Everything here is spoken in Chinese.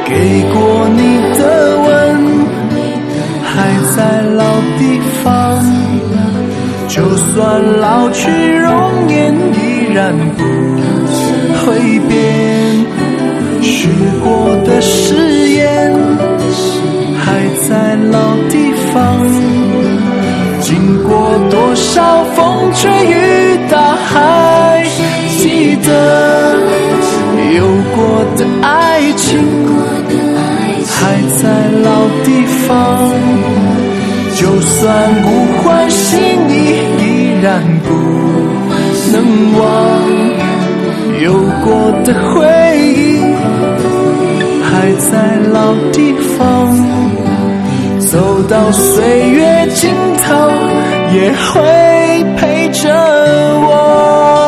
给过你的吻还在老地方，就算老去容颜依然不会变，许过的誓言还在老地方，经过多少风吹雨打还记得，有过的爱情还在老地方，就算故换新意依然不能忘，有过的回忆还在老地方，走到岁月尽头也会陪着我。